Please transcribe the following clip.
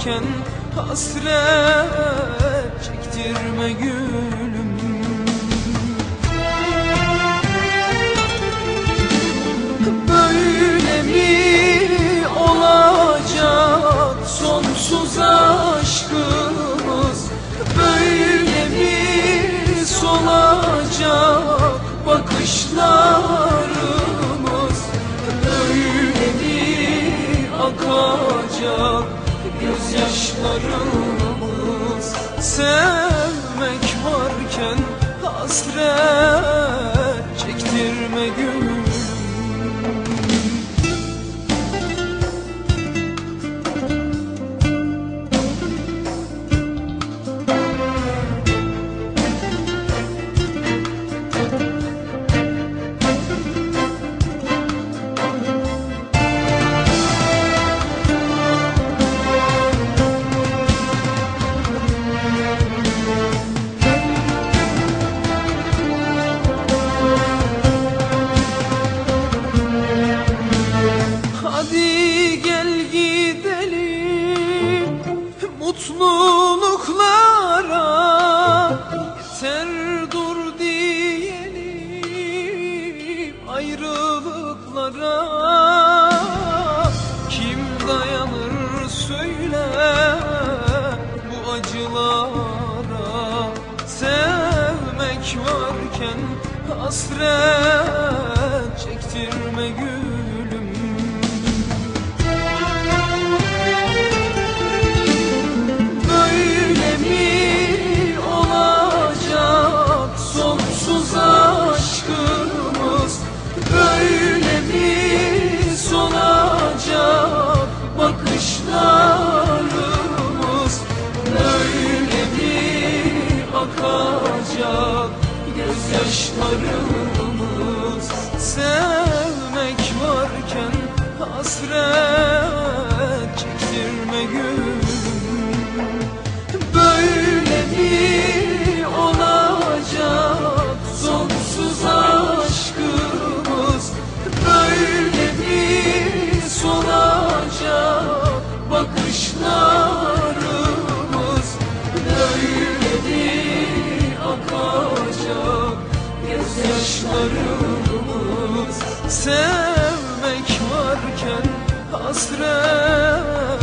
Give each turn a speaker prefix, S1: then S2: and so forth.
S1: varken hasret çektirme gülüm. Böyle mi olacak sonsuz aşkımız? Böyle mi solacak bakışlarımız? Böyle mi akacak gözyaşlarımız? Sevmek varken hasret çektirme gülüm. Hadi gel gidelim mutluluklara, yeter dur diyelim ayrılıklara. Kim dayanır söyle bu acılara? Sevmek varken hasret çektirme gülüm. Böyle mi olacak sonsuz aşkımız? Böyle mi solacak bakışlarımız? Böyle mi akacak gözyaşlarımız? Sevmek varken hasret çektirme gülüm. Böyle mi olacak sonsuz aşkımız? Böyle mi solacak bakışlarımız? Böyle mi akacak gözyaşlarımız? Sevmek varken hasret